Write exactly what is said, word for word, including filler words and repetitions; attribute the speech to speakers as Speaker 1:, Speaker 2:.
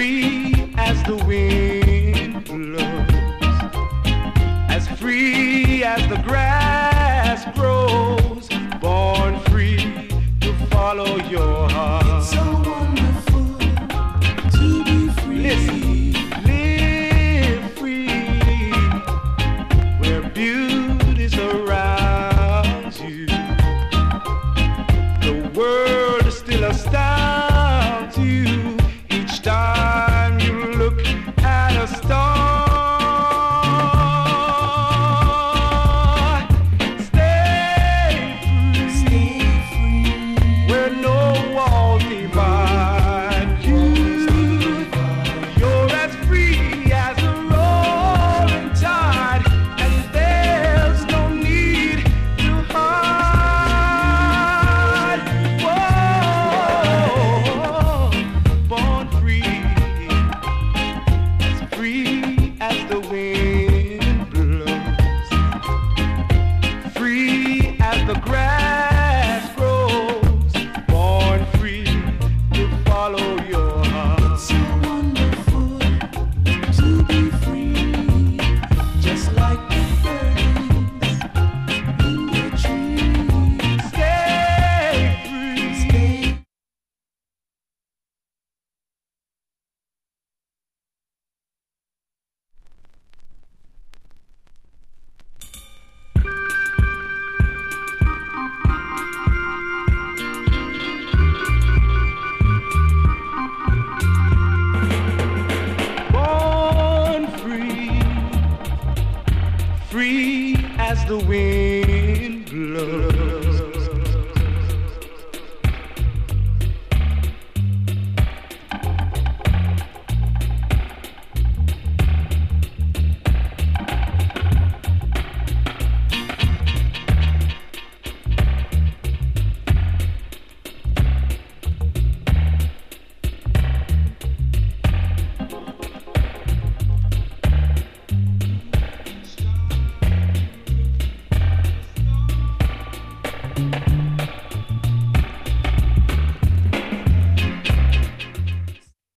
Speaker 1: free as the wind blows, as free as the grass grows, born free to follow your heart.
Speaker 2: It's so wonderful to be free.
Speaker 1: Listen, live free where beauty surrounds you. The world still astounds you each time you look at a star. Stay free,
Speaker 2: Stay free.
Speaker 1: where no walls divide you. You're as free as a rolling tide, and there's no need to hide. Whoa, born free, as free as the wind blows, free as the grass grows, born free to follow your heart.
Speaker 2: So wonderful to be free, just like the birds in the trees.
Speaker 1: Stay free.
Speaker 2: Stay
Speaker 1: Born free, free as the wind